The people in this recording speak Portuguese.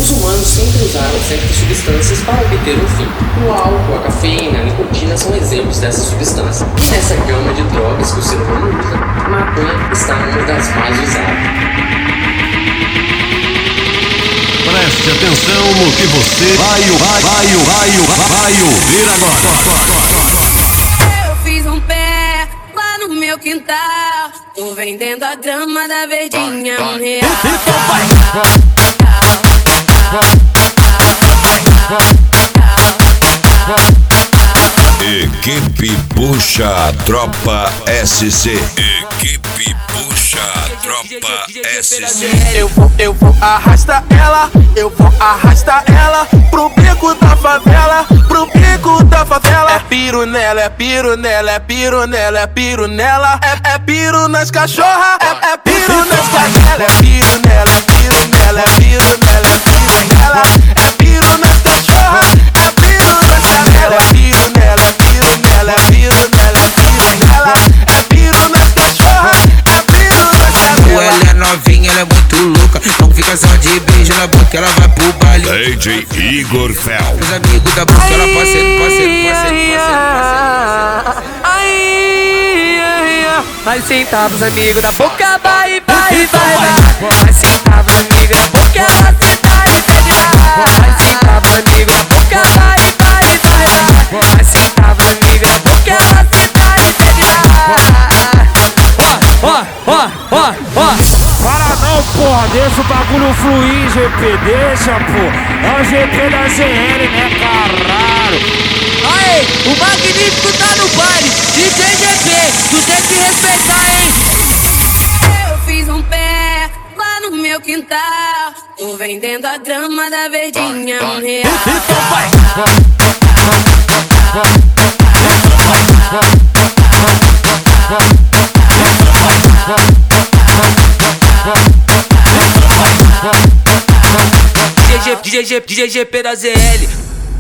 Os humanos sempre usaram certas substâncias para obter um fim. O álcool, a cafeína, a nicotina são exemplos dessas substâncias. E nessa gama de drogas que o ser humano usa, a maconha está uma das mais usadas. Preste atenção no que você vai ouvir agora. Eu fiz um pé lá no meu quintal, tô vendendo a grama da verdinha R$1. Então vai! Equipe Puxa Tropa SC. Equipe Puxa Tropa SC. Eu vou arrastar ela, pro bico da favela, É piro nela, é piro nela, é piro nela, é piro nela. É piro nas cachorra, é piro nas cadelas. É piro nela, é piro nela, é piro nela, é piro nela. É piro nas cachorra, é piro nas cadelas. É piro nela, é piro nela, é piro nela, é piro nela. É piro nas cachorra, é piro nas cadelas. Ela é novinha, ela é muito louca. Não fica só de beijo na boca, ela vai pro baile. DJ Igor Fel. Os amigos da boca, ela parceiro. Vai sentar pros amigos da boca, vai. Vai sentar pros amigos da boca, ela senta e pede mais. Vai sentar pros amigos da boca, vai. Vai sentar pros amigos da boca, ela senta e pede mais. Ó. Para não, porra, deixa o bagulho fluir, GP, deixa, pô. É o GP da ZL, né, caralho? Aê, o magnífico tá no baile, DJ GP, tu tem que respeitar, hein? Eu fiz um pé lá no meu quintal, tô vendendo a grama da verdinha R$1. Então vai! DJ GP da ZL.